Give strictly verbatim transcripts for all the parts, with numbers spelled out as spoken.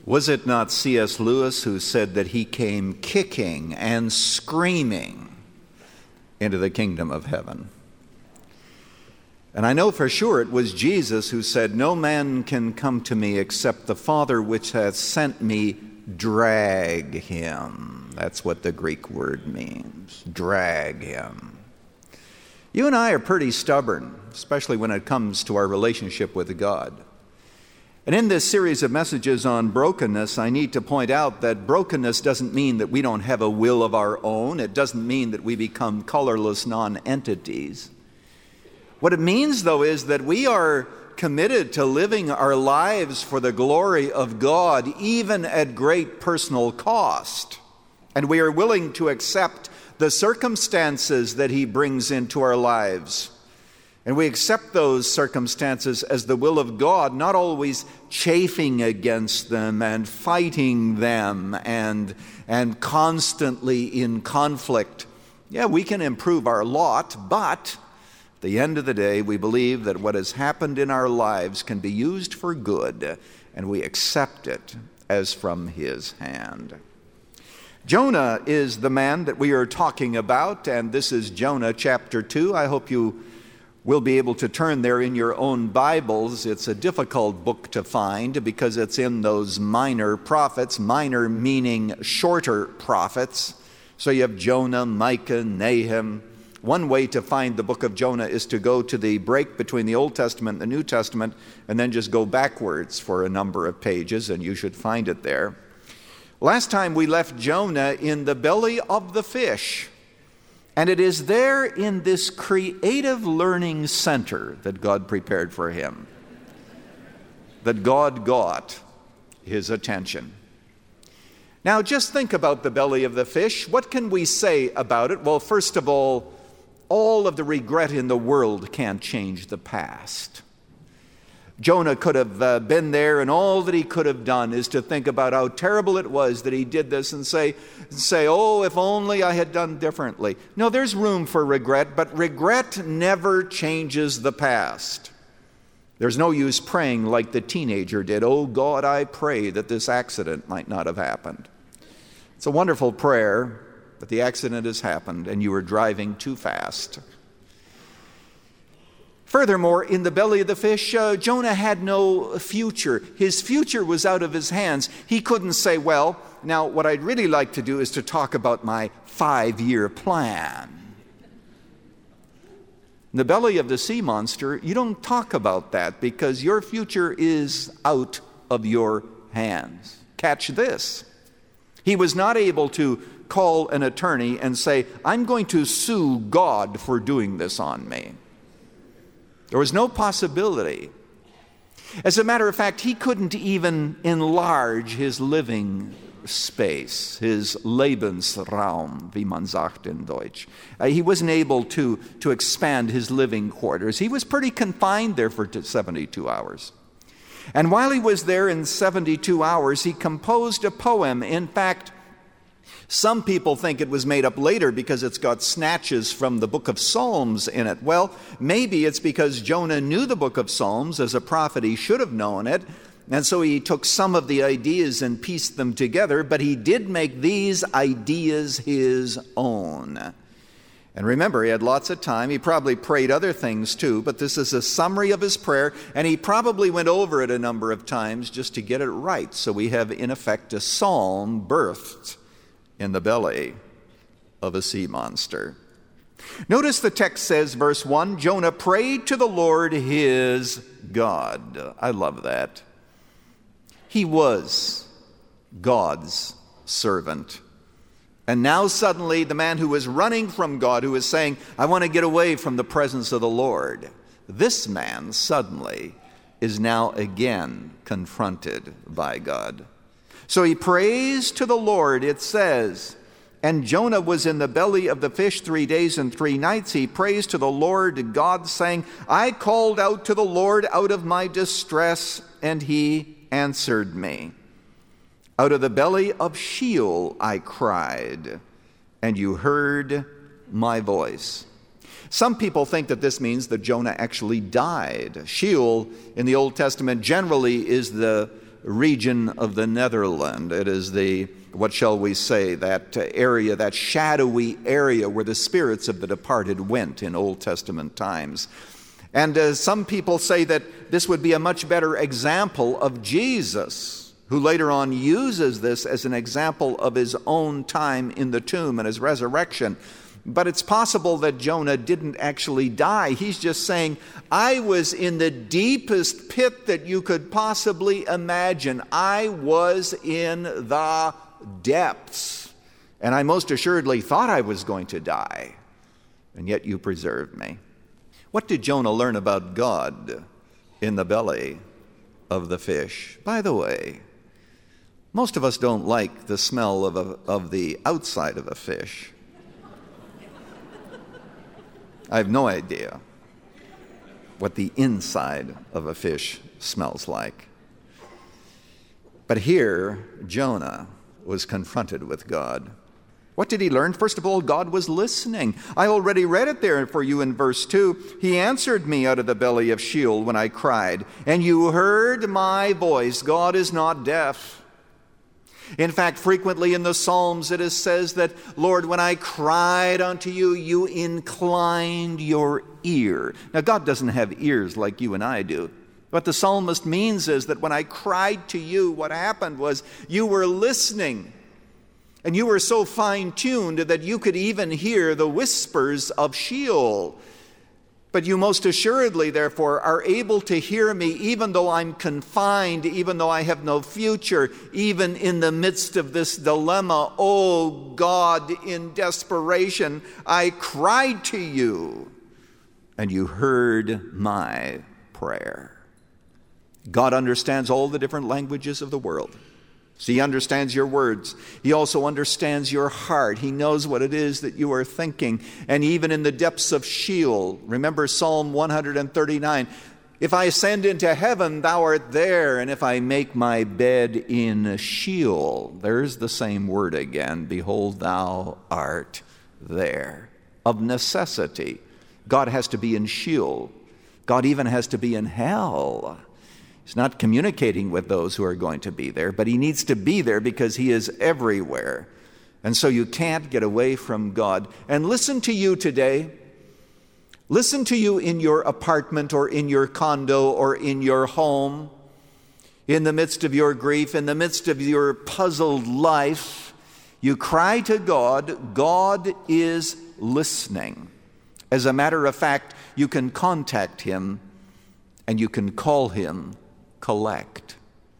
Was it not C S Lewis who said that he came kicking and screaming into the kingdom of heaven? And I know for sure it was Jesus who said, "No man can come to me except the Father which hath sent me drag him." That's what the Greek word means, drag him. You and I are pretty stubborn, especially when it comes to our relationship with God. And in this series of messages on brokenness, I need to point out that brokenness doesn't mean that we don't have a will of our own. It doesn't mean that we become colorless non-entities. What it means, though, is that we are committed to living our lives for the glory of God, even at great personal cost. And we are willing to accept the circumstances that He brings into our lives. And we accept those circumstances as the will of God, not always chafing against them and fighting them and, and constantly in conflict. Yeah, we can improve our lot, but at the end of the day, we believe that what has happened in our lives can be used for good, and we accept it as from His hand. Jonah is the man that we are talking about, and this is Jonah chapter two. I hope you will be able to turn there in your own Bibles. It's a difficult book to find because it's in those minor prophets, minor meaning shorter prophets. So you have Jonah, Micah, Nahum. One way to find the book of Jonah is to go to the break between the Old Testament and the New Testament and then just go backwards for a number of pages, and you should find it there. Last time we left Jonah in the belly of the fish. And it is there in this creative learning center that God prepared for him, that God got his attention. Now, just think about the belly of the fish. What can we say about it? Well, first of all, all of the regret in the world can't change the past. Jonah could have uh, been there, and all that he could have done is to think about how terrible it was that he did this and say, say, oh, if only I had done differently. No, there's room for regret, but regret never changes the past. There's no use praying like the teenager did, "Oh God, I pray that this accident might not have happened." It's a wonderful prayer, but the accident has happened and you were driving too fast. Furthermore, in the belly of the fish, uh, Jonah had no future. His future was out of his hands. He couldn't say, well, now what I'd really like to do is to talk about my five-year plan. In the belly of the sea monster, you don't talk about that because your future is out of your hands. Catch this. He was not able to call an attorney and say, I'm going to sue God for doing this on me. There was no possibility. As a matter of fact, he couldn't even enlarge his living space, his Lebensraum, wie man sagt in Deutsch. Uh, he wasn't able to, to expand his living quarters. He was pretty confined there for seventy-two hours. And while he was there in seventy-two hours, he composed a poem. In fact, some people think it was made up later because it's got snatches from the book of Psalms in it. Well, maybe it's because Jonah knew the book of Psalms. As a prophet, he should have known it. And so he took some of the ideas and pieced them together, but he did make these ideas his own. And remember, he had lots of time. He probably prayed other things too, but this is a summary of his prayer, and he probably went over it a number of times just to get it right. So we have, in effect, a psalm birthed in the belly of a sea monster. Notice the text says, verse one, Jonah prayed to the Lord his God. I love that. He was God's servant. And now suddenly the man who was running from God, who was saying, I want to get away from the presence of the Lord, this man suddenly is now again confronted by God. So he prays to the Lord, it says, and Jonah was in the belly of the fish three days and three nights. He prays to the Lord God, saying, I called out to the Lord out of my distress, and he answered me. Out of the belly of Sheol I cried, and you heard my voice. Some people think that this means that Jonah actually died. Sheol in the Old Testament generally is the region of the Netherlands. It is the, what shall we say, that area, that shadowy area where the spirits of the departed went in Old Testament times. And uh, some people say that this would be a much better example of Jesus, who later on uses this as an example of his own time in the tomb and his resurrection. But it's possible that Jonah didn't actually die. He's just saying, I was in the deepest pit that you could possibly imagine. I was in the depths. And I most assuredly thought I was going to die. And yet you preserved me. What did Jonah learn about God in the belly of the fish? By the way, most of us don't like the smell of, a, of the outside of a fish. I have no idea what the inside of a fish smells like. But here, Jonah was confronted with God. What did he learn? First of all, God was listening. I already read it there for you in verse two. He answered me out of the belly of Sheol when I cried, and you heard my voice. God is not deaf. In fact, frequently in the Psalms it is says that, Lord, when I cried unto you, you inclined your ear. Now, God doesn't have ears like you and I do. What the psalmist means is that when I cried to you, what happened was you were listening. And you were so fine-tuned that you could even hear the whispers of Sheol. But you most assuredly, therefore, are able to hear me even though I'm confined, even though I have no future, even in the midst of this dilemma. Oh God, in desperation, I cried to you, and you heard my prayer. God understands all the different languages of the world. So he understands your words. He also understands your heart. He knows what it is that you are thinking. And even in the depths of Sheol, remember Psalm one thirty-nine, if I ascend into heaven, thou art there. And if I make my bed in Sheol, there's the same word again. Behold, thou art there. Of necessity, God has to be in Sheol. God even has to be in hell. He's not communicating with those who are going to be there, but he needs to be there because he is everywhere. And so you can't get away from God. And listen to you today. Listen to you in your apartment or in your condo or in your home, in the midst of your grief, in the midst of your puzzled life. You cry to God. God is listening. As a matter of fact, you can contact him and you can call him collect.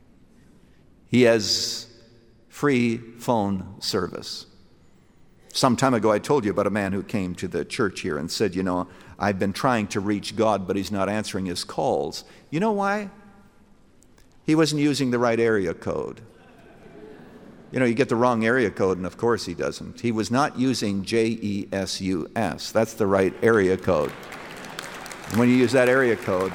He has free phone service. Some time ago I told you about a man who came to the church here and said, you know, I've been trying to reach God, but he's not answering his calls. You know why? He wasn't using the right area code. You know, you get the wrong area code, and of course he doesn't. He was not using J E S U S. That's the right area code. And when you use that area code,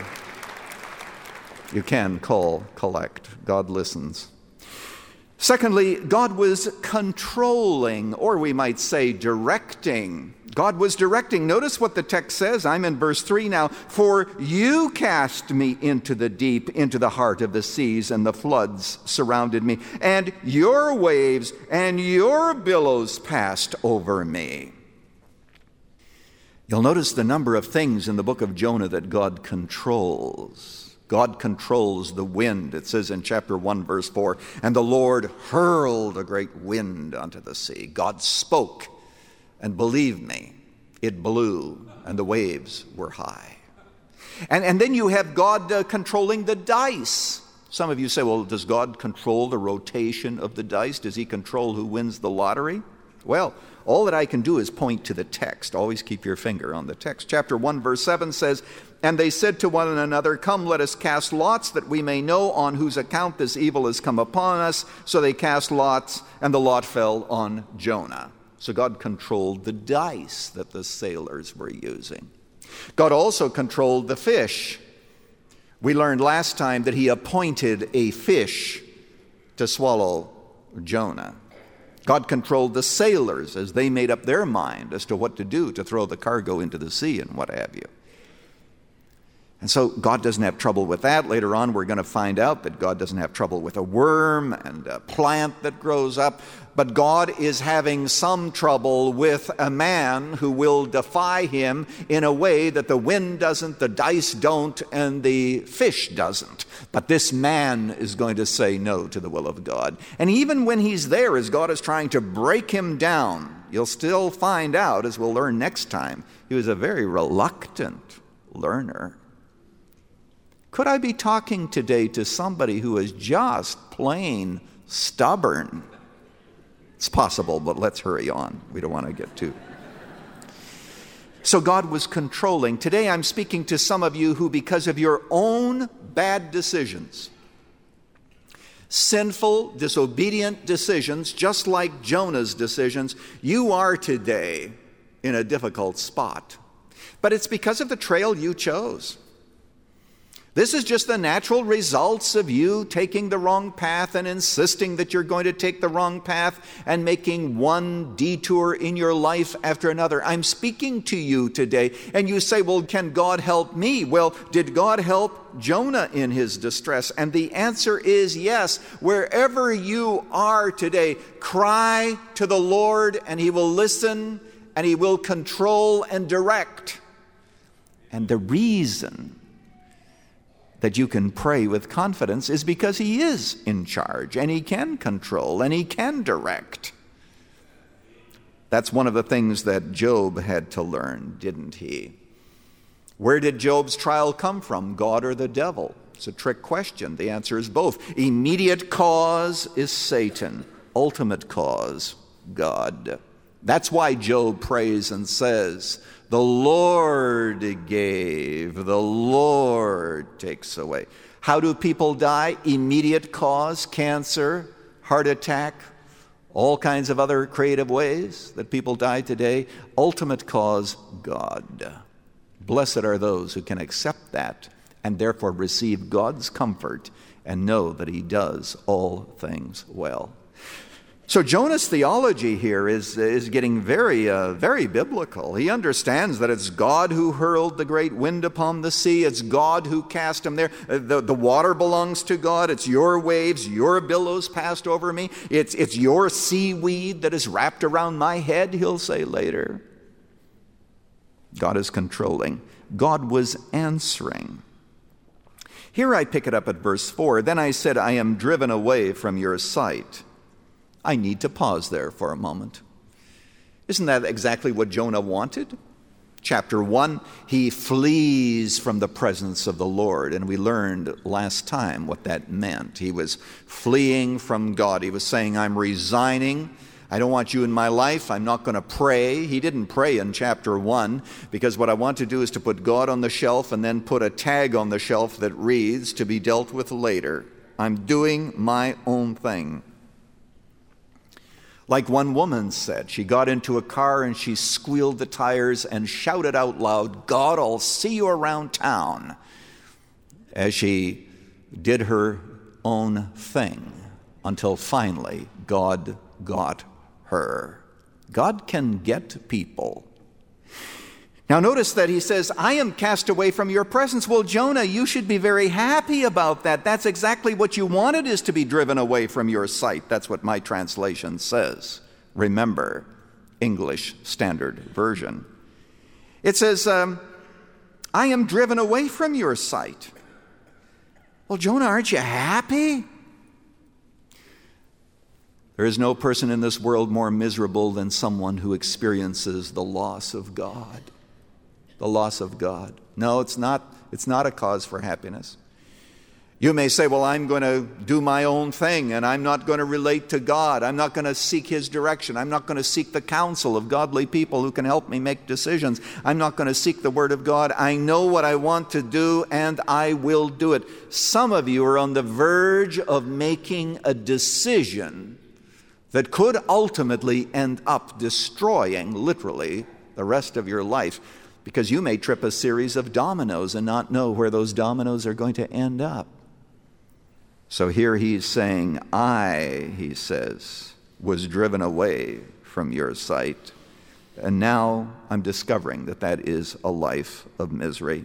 you can call, collect. God listens. Secondly, God was controlling, or we might say directing. God was directing. Notice what the text says. I'm in verse three now. For you cast me into the deep, into the heart of the seas, and the floods surrounded me. And your waves and your billows passed over me. You'll notice the number of things in the book of Jonah that God controls. God controls the wind. It says in chapter one, verse four, and the Lord hurled a great wind unto the sea. God spoke, and believe me, it blew, and the waves were high. And, and then you have God uh, controlling the dice. Some of you say, well, does God control the rotation of the dice? Does he control who wins the lottery? Well, all that I can do is point to the text. Always keep your finger on the text. Chapter one, verse seven says, and they said to one another, come, let us cast lots, that we may know on whose account this evil has come upon us. So they cast lots, and the lot fell on Jonah. So God controlled the dice that the sailors were using. God also controlled the fish. We learned last time that he appointed a fish to swallow Jonah. God controlled the sailors as they made up their mind as to what to do to throw the cargo into the sea and what have you. And so God doesn't have trouble with that. Later on, we're going to find out that God doesn't have trouble with a worm and a plant that grows up. But God is having some trouble with a man who will defy him in a way that the wind doesn't, the dice don't, and the fish doesn't. But this man is going to say no to the will of God. And even when he's there, as God is trying to break him down, you'll still find out, as we'll learn next time, he was a very reluctant learner. Could I be talking today to somebody who is just plain stubborn? It's possible, but let's hurry on. We don't want to get too. So God was controlling. Today I'm speaking to some of you who, because of your own bad decisions, sinful, disobedient decisions, just like Jonah's decisions, you are today in a difficult spot. But it's because of the trail you chose. This is just the natural results of you taking the wrong path and insisting that you're going to take the wrong path and making one detour in your life after another. I'm speaking to you today, and you say, well, can God help me? Well, did God help Jonah in his distress? And the answer is yes. Wherever you are today, cry to the Lord, and he will listen, and he will control and direct. And the reason that you can pray with confidence is because he is in charge, and he can control, and he can direct. That's one of the things that Job had to learn, didn't he? Where did Job's trial come from, God or the devil? It's a trick question. The answer is both. Immediate cause is Satan. Ultimate cause, God. That's why Job prays and says, the Lord gave, the Lord takes away. How do people die? Immediate cause, cancer, heart attack, all kinds of other creative ways that people die today. Ultimate cause, God. Blessed are those who can accept that and therefore receive God's comfort and know that he does all things well. So Jonah's theology here is, is getting very, uh, very biblical. He understands that it's God who hurled the great wind upon the sea. It's God who cast him there. The, the water belongs to God. It's your waves, your billows passed over me. It's, it's your seaweed that is wrapped around my head, he'll say later. God is controlling. God was answering. Here I pick it up at verse four. Then I said, I am driven away from your sight. I need to pause there for a moment. Isn't that exactly what Jonah wanted? Chapter one, he flees from the presence of the Lord, and we learned last time what that meant. He was fleeing from God. He was saying, I'm resigning. I don't want you in my life. I'm not going to pray. He didn't pray in chapter one, because what I want to do is to put God on the shelf and then put a tag on the shelf that reads, to be dealt with later. I'm doing my own thing. Like one woman said, she got into a car and she squealed the tires and shouted out loud, God, I'll see you around town, as she did her own thing until finally God got her. God can get people. Now notice that he says, I am cast away from your presence. Well, Jonah, you should be very happy about that. That's exactly what you wanted, is to be driven away from your sight. That's what my translation says. Remember, English Standard Version. It says, um, I am driven away from your sight. Well, Jonah, aren't you happy? There is no person in this world more miserable than someone who experiences the loss of God. The loss of God. No, it's not, it's not a cause for happiness. You may say, well, I'm going to do my own thing, and I'm not going to relate to God. I'm not going to seek his direction. I'm not going to seek the counsel of godly people who can help me make decisions. I'm not going to seek the word of God. I know what I want to do, and I will do it. Some of you are on the verge of making a decision that could ultimately end up destroying, literally, the rest of your life, because you may trip a series of dominoes and not know where those dominoes are going to end up. So here he's saying, I, he says, was driven away from your sight, and now I'm discovering that that is a life of misery.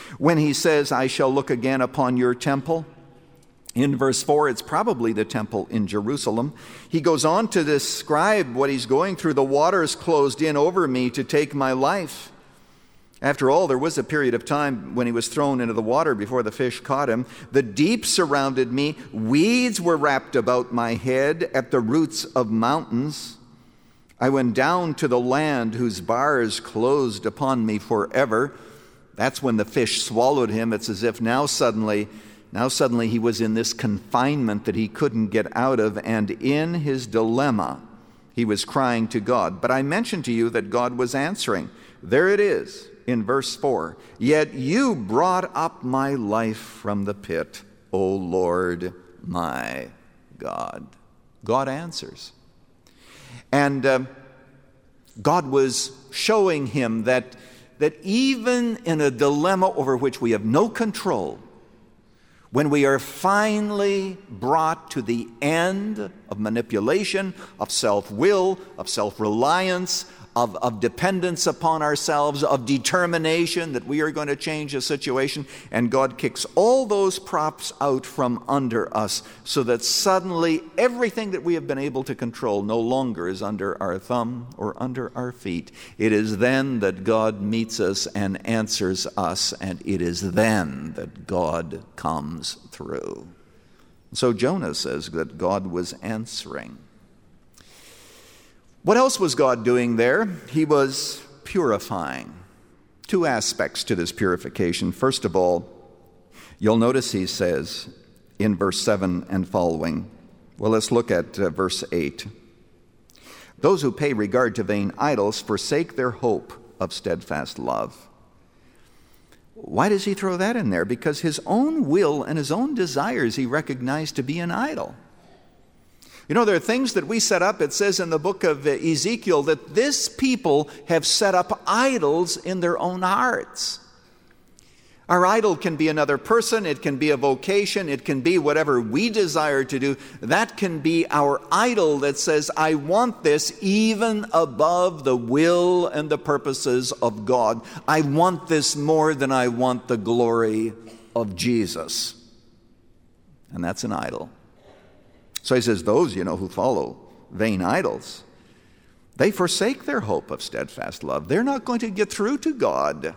When he says, I shall look again upon your temple, in verse four, it's probably the temple in Jerusalem. He goes on to describe what he's going through. The waters closed in over me to take my life. After all, there was a period of time when he was thrown into the water before the fish caught him. The deep surrounded me. Weeds were wrapped about my head at the roots of mountains. I went down to the land whose bars closed upon me forever. That's when the fish swallowed him. It's as if now suddenly, now suddenly he was in this confinement that he couldn't get out of, and in his dilemma, he was crying to God. But I mentioned to you that God was answering. There it is. In verse four, yet you brought up my life from the pit, O Lord my God. God answers. And uh, God was showing him that, that even in a dilemma over which we have no control, when we are finally brought to the end of manipulation, of self-will, of self-reliance, Of, of dependence upon ourselves, of determination that we are going to change a situation, and God kicks all those props out from under us so that suddenly everything that we have been able to control no longer is under our thumb or under our feet. It is then that God meets us and answers us, and it is then that God comes through. So Jonah says that God was answering. What else was God doing there? He was purifying. Two aspects to this purification. First of all, you'll notice he says in verse seven and following, well, let's look at uh, verse eight. Those who pay regard to vain idols forsake their hope of steadfast love. Why does he throw that in there? Because his own will and his own desires he recognized to be an idol. You know, there are things that we set up. It says in the book of Ezekiel that this people have set up idols in their own hearts. Our idol can be another person. It can be a vocation. It can be whatever we desire to do. That can be our idol that says, I want this even above the will and the purposes of God. I want this more than I want the glory of Jesus. And that's an idol. So he says, those, you know, who follow vain idols, they forsake their hope of steadfast love. They're not going to get through to God.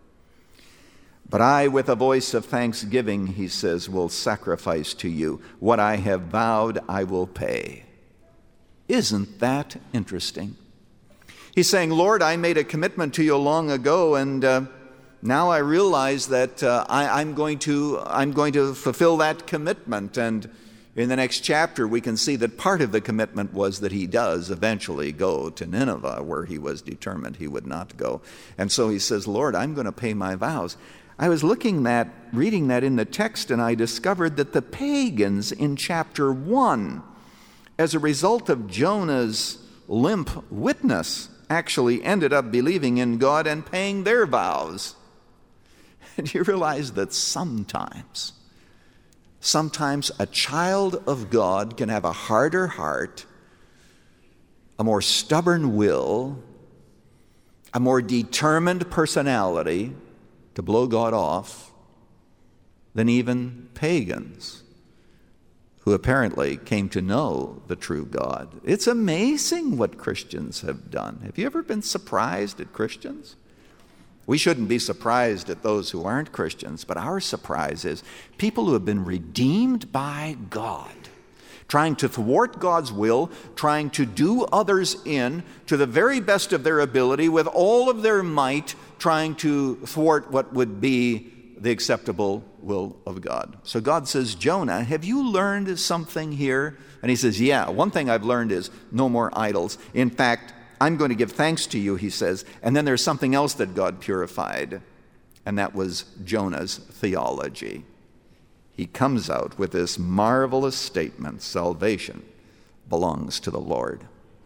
But I, with a voice of thanksgiving, he says, will sacrifice to you. What I have vowed, I will pay. Isn't that interesting? He's saying, Lord, I made a commitment to you long ago, and uh, now I realize that uh, I, I'm going to, I'm going to fulfill that commitment. And in the next chapter, we can see that part of the commitment was that he does eventually go to Nineveh, where he was determined he would not go. And so he says, Lord, I'm going to pay my vows. I was looking at, reading that in the text, and I discovered that the pagans in chapter one, as a result of Jonah's limp witness, actually ended up believing in God and paying their vows. And you realize that sometimes, Sometimes a child of God can have a harder heart, a more stubborn will, a more determined personality to blow God off than even pagans who apparently came to know the true God. It's amazing what Christians have done. Have you ever been surprised at Christians? We shouldn't be surprised at those who aren't Christians, but our surprise is people who have been redeemed by God, trying to thwart God's will, trying to do others in to the very best of their ability with all of their might, trying to thwart what would be the acceptable will of God. So God says, Jonah, have you learned something here? And he says, yeah, one thing I've learned is no more idols. In fact, I'm going to give thanks to you, he says. And then there's something else that God purified, and that was Jonah's theology. He comes out with this marvelous statement, salvation belongs to the Lord.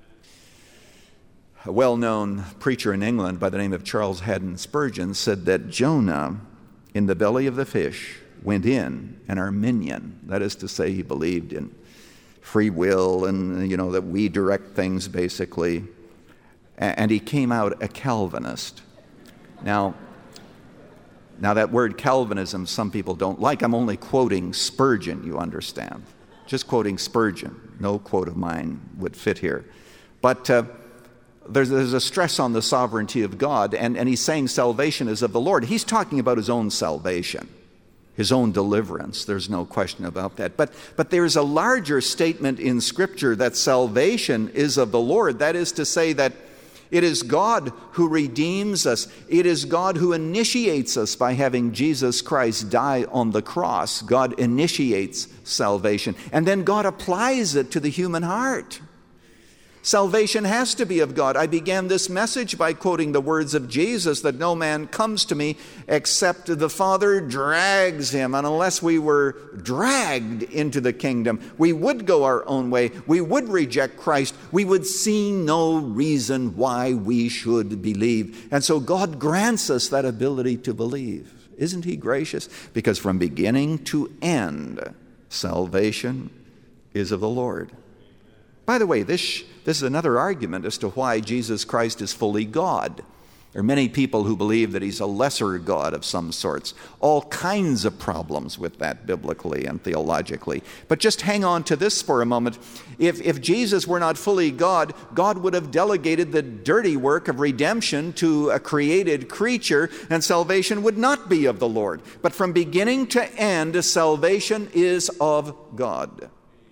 A well-known preacher in England by the name of Charles Haddon Spurgeon said that Jonah, in the belly of the fish, went in an Arminian. That is to say, he believed in free will and, you know, that we direct things, basically. And he came out a Calvinist. Now, Now, that word Calvinism, some people don't like. I'm only quoting Spurgeon, you understand. Just quoting Spurgeon. No quote of mine would fit here. But uh, there's, there's a stress on the sovereignty of God, and, and he's saying salvation is of the Lord. He's talking about his own salvation, his own deliverance. There's no question about that. But, but there's a larger statement in Scripture that salvation is of the Lord. That is to say that it is God who redeems us. It is God who initiates us by having Jesus Christ die on the cross. God initiates salvation. And then God applies it to the human heart. Salvation has to be of God. I began this message by quoting the words of Jesus that no man comes to me except the Father drags him. And unless we were dragged into the kingdom, we would go our own way. We would reject Christ. We would see no reason why we should believe. And so God grants us that ability to believe. Isn't he gracious? Because from beginning to end, salvation is of the Lord. By the way, this, this is another argument as to why Jesus Christ is fully God. There are many people who believe that he's a lesser God of some sorts. All kinds of problems with that biblically and theologically. But just hang on to this for a moment. If, if Jesus were not fully God, God would have delegated the dirty work of redemption to a created creature, and salvation would not be of the Lord. But from beginning to end, salvation is of God.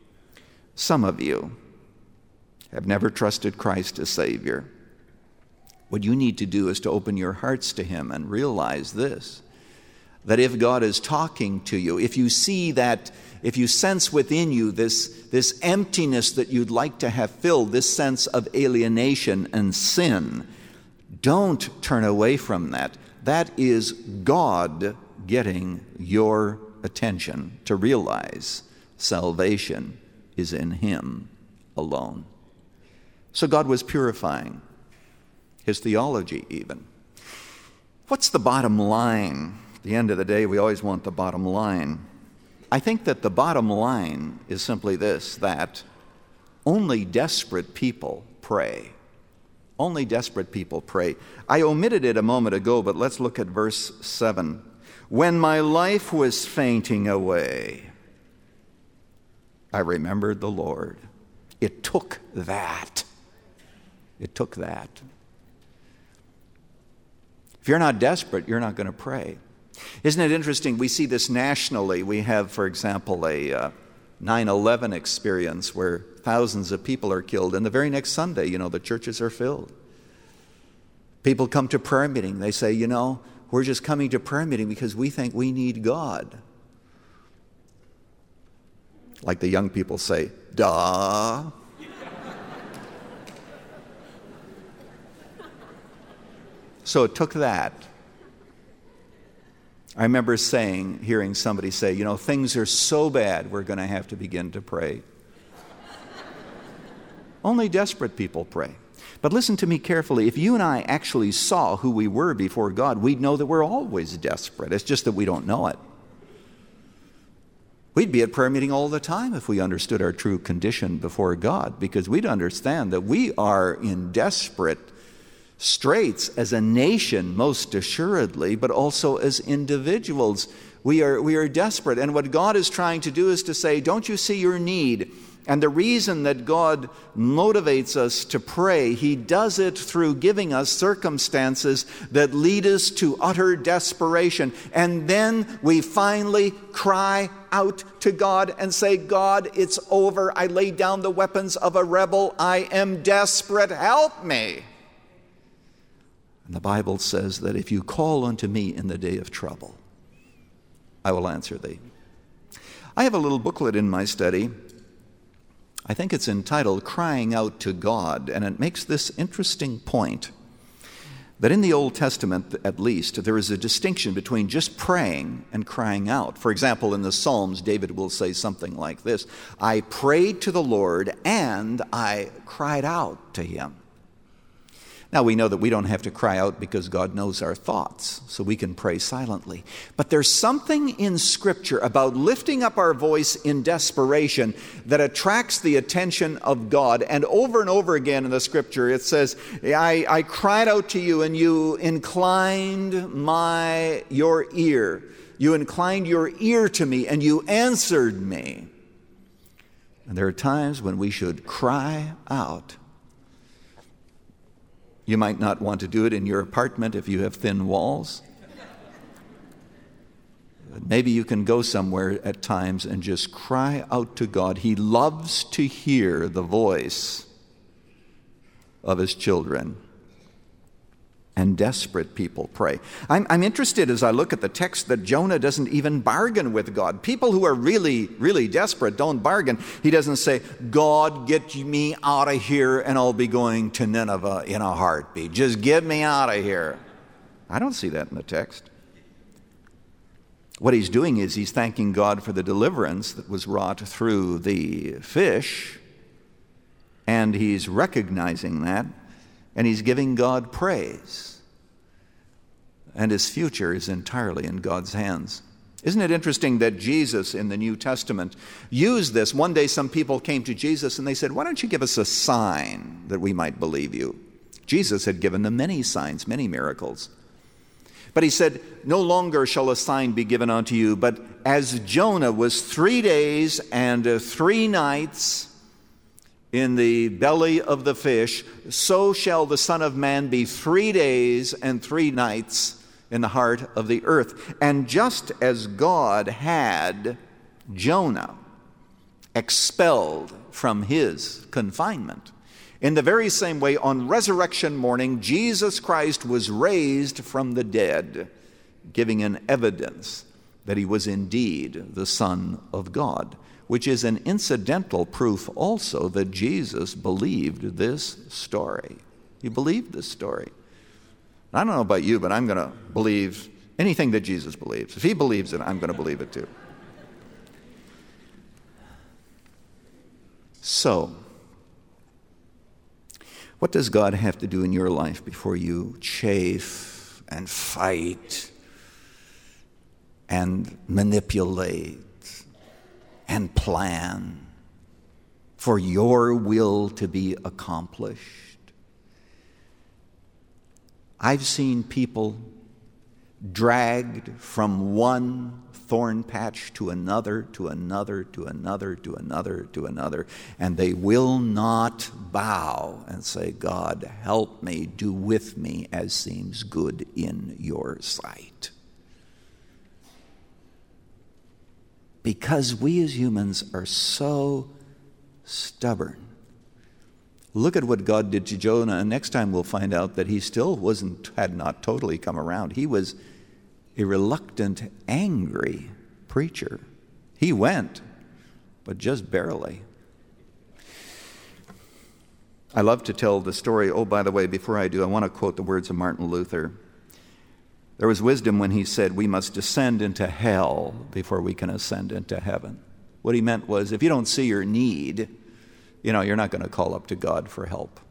Some of you have never trusted Christ as Savior. What you need to do is to open your hearts to him and realize this, that if God is talking to you, if you see that, if you sense within you this, this emptiness that you'd like to have filled, this sense of alienation and sin, don't turn away from that. That is God getting your attention to realize salvation is in him alone. So God was purifying his theology even. What's the bottom line? At the end of the day, we always want the bottom line. I think that the bottom line is simply this, that only desperate people pray. Only desperate people pray. I omitted it a moment ago, but let's look at verse seven. When my life was fainting away, I remembered the Lord. It took that. It took that. If you're not desperate, you're not going to pray. Isn't it interesting? We see this nationally. We have, for example, a uh, nine eleven experience where thousands of people are killed, and the very next Sunday, you know, the churches are filled. People come to prayer meeting. They say, you know, we're just coming to prayer meeting because we think we need God. Like the young people say, duh. So it took that. I remember saying, hearing somebody say, you know, things are so bad, we're going to have to begin to pray. Only desperate people pray. But listen to me carefully. If you and I actually saw who we were before God, we'd know that we're always desperate. It's just that we don't know it. We'd be at prayer meeting all the time if we understood our true condition before God, because we'd understand that we are in desperate straits as a nation, most assuredly, but also as individuals. We are, we are desperate. And what God is trying to do is to say, don't you see your need? And the reason that God motivates us to pray, he does it through giving us circumstances that lead us to utter desperation. And then we finally cry out to God and say, God, it's over. I lay down the weapons of a rebel. I am desperate. Help me. And the Bible says that if you call unto me in the day of trouble, I will answer thee. I have a little booklet in my study. I think it's entitled Crying Out to God, and it makes this interesting point that in the Old Testament, at least, there is a distinction between just praying and crying out. For example, in the Psalms, David will say something like this, I prayed to the Lord and I cried out to him. Now, we know that we don't have to cry out because God knows our thoughts, so we can pray silently. But there's something in Scripture about lifting up our voice in desperation that attracts the attention of God. And over and over again in the Scripture, it says, I, I cried out to you, and you inclined my your ear. You inclined your ear to me, and you answered me. And there are times when we should cry out. You might not want to do it in your apartment if you have thin walls. But maybe you can go somewhere at times and just cry out to God. He loves to hear the voice of his children. And desperate people pray. I'm, I'm interested as I look at the text that Jonah doesn't even bargain with God. People who are really, really desperate don't bargain. He doesn't say, God, get me out of here and I'll be going to Nineveh in a heartbeat. Just get me out of here. I don't see that in the text. What he's doing is he's thanking God for the deliverance that was wrought through the fish, and he's recognizing that. And he's giving God praise. And his future is entirely in God's hands. Isn't it interesting that Jesus in the New Testament used this? One day some people came to Jesus and they said, why don't you give us a sign that we might believe you? Jesus had given them many signs, many miracles. But he said, no longer shall a sign be given unto you, but as Jonah was three days and uh, three nights in the belly of the fish, so shall the Son of Man be three days and three nights in the heart of the earth. And just as God had Jonah expelled from his confinement, in the very same way, on resurrection morning, Jesus Christ was raised from the dead, giving an evidence that he was indeed the Son of God, which is an incidental proof also that Jesus believed this story. He believed this story. I don't know about you, but I'm going to believe anything that Jesus believes. If he believes it, I'm going to believe it too. So, what does God have to do in your life before you chafe and fight and manipulate and plan for your will to be accomplished? I've seen people dragged from one thorn patch to another, to another, to another, to another, to another, and they will not bow and say, God, help me, do with me as seems good in your sight. Because we as humans are so stubborn. Look at what God did to Jonah, and next time we'll find out that he still wasn't, had not totally come around. He was a reluctant, angry preacher. He went, but just barely. I love to tell the story. Oh, by the way, before I do, I want to quote the words of Martin Luther. There was wisdom when he said, we must descend into hell before we can ascend into heaven. What he meant was, if you don't see your need, you know, you're not going to call up to God for help.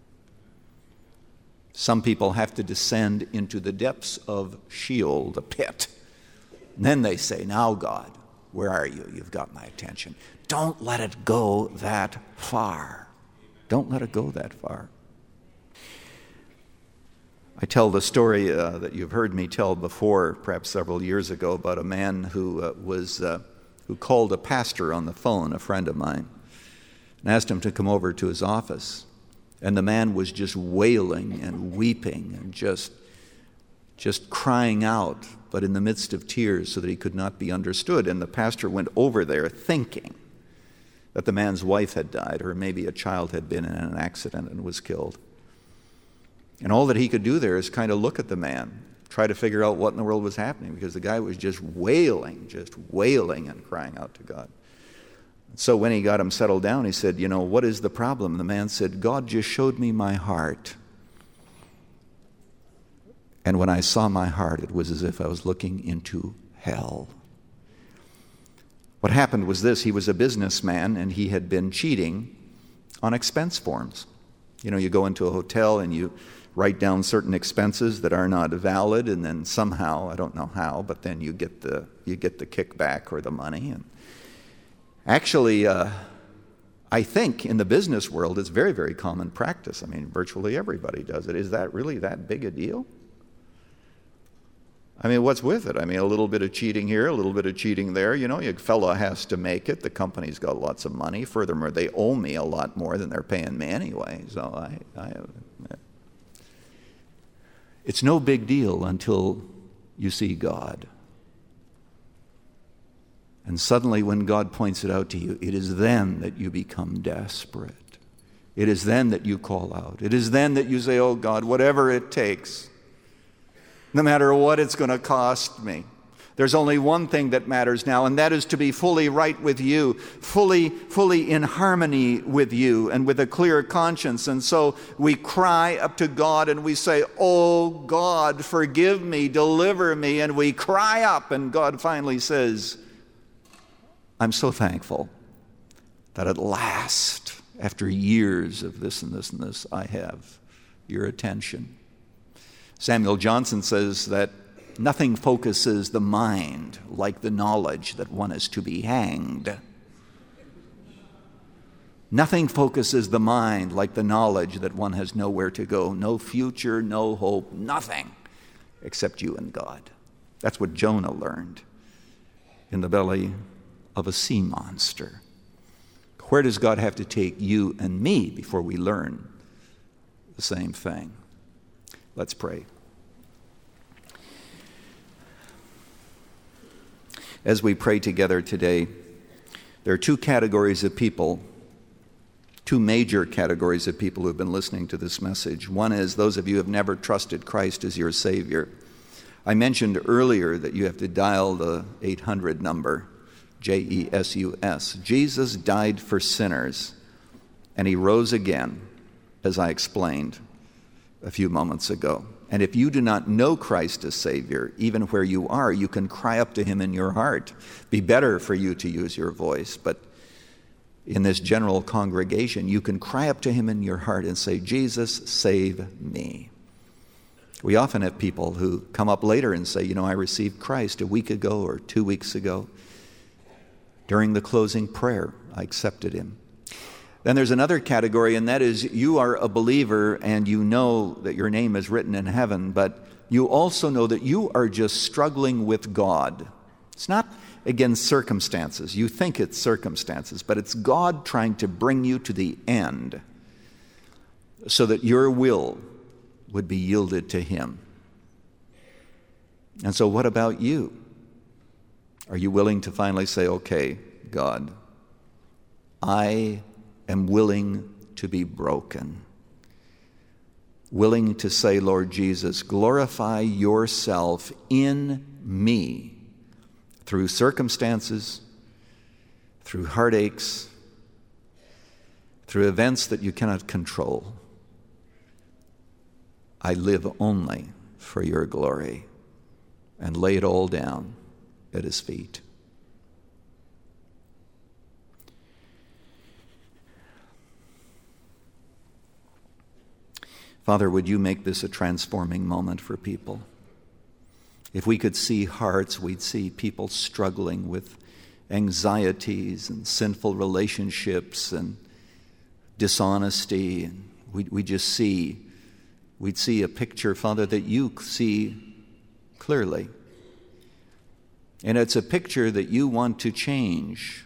Some people have to descend into the depths of Sheol, the pit. And then they say, now God, where are you? You've got my attention. Don't let it go that far. Don't let it go that far. I tell the story uh, that you've heard me tell before, perhaps several years ago, about a man who uh, was uh, who called a pastor on the phone, a friend of mine, and asked him to come over to his office. And the man was just wailing and weeping and just, just crying out, but in the midst of tears so that he could not be understood. And the pastor went over there thinking that the man's wife had died, or maybe a child had been in an accident and was killed. And all that he could do there is kind of look at the man, try to figure out what in the world was happening, because the guy was just wailing, just wailing and crying out to God. So when he got him settled down, he said, you know, what is the problem? The man said, God just showed me my heart. And when I saw my heart, it was as if I was looking into hell. What happened was this: he was a businessman and he had been cheating on expense forms. You know, you go into a hotel and you write down certain expenses that are not valid, and then somehow, I don't know how, but then you get the you get the kickback or the money. And actually, uh, I think in the business world, it's very, very common practice. I mean, virtually everybody does it. Is that really that big a deal? I mean, what's with it? I mean, a little bit of cheating here, a little bit of cheating there. You know, a fellow has to make it. The company's got lots of money. Furthermore, they owe me a lot more than they're paying me anyway. So I, I it's no big deal until you see God. And suddenly when God points it out to you, it is then that you become desperate. It is then that you call out. It is then that you say, oh God, whatever it takes, no matter what it's going to cost me. There's only one thing that matters now, and that is to be fully right with you, fully, fully in harmony with you and with a clear conscience. And so we cry up to God and we say, oh God, forgive me, deliver me. And we cry up, and God finally says, I'm so thankful that at last, after years of this and this and this, I have your attention. Samuel Johnson says that nothing focuses the mind like the knowledge that one is to be hanged. Nothing focuses the mind like the knowledge that one has nowhere to go, no future, no hope, nothing except you and God. That's what Jonah learned in the belly of a sea monster. Where does God have to take you and me before we learn the same thing? Let's pray. As we pray together today, there are two categories of people, two major categories of people who have been listening to this message. One is those of you who have never trusted Christ as your Savior. I mentioned earlier that you have to dial the eight hundred number, J E S U S. Jesus died for sinners, and he rose again, as I explained a few moments ago. And if you do not know Christ as Savior, even where you are, you can cry up to him in your heart. Be better for you to use your voice, but in this general congregation, you can cry up to him in your heart and say, Jesus, save me. We often have people who come up later and say, you know, I received Christ a week ago or two weeks ago. During the closing prayer, I accepted him. Then there's another category, and that is you are a believer and you know that your name is written in heaven, but you also know that you are just struggling with God. It's not against circumstances. You think it's circumstances, but it's God trying to bring you to the end so that your will would be yielded to him. And so what about you? Are you willing to finally say, okay, God, I am willing to be broken. Willing to say, Lord Jesus, glorify yourself in me through circumstances, through heartaches, through events that you cannot control. I live only for your glory, and lay it all down at his feet. Father, would you make this a transforming moment for people? If we could see hearts, we'd see people struggling with anxieties and sinful relationships and dishonesty. And we we just see, we'd see a picture, Father, that you see clearly. And it's a picture that you want to change.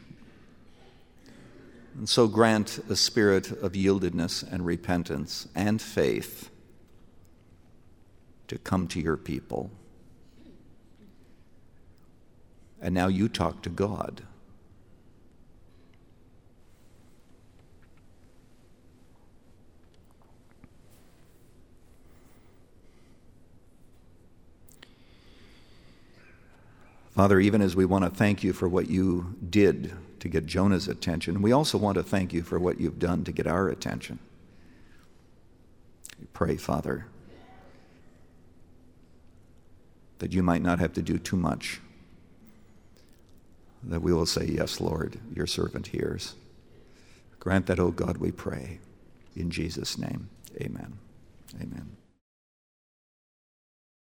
And so grant a spirit of yieldedness and repentance and faith to come to your people. And now you talk to God. Father, even as we want to thank you for what you did to get Jonah's attention, we also want to thank you for what you've done to get our attention. We pray, Father, that you might not have to do too much, that we will say, yes, Lord, your servant hears. Grant that, O God, we pray. In Jesus' name, amen. Amen.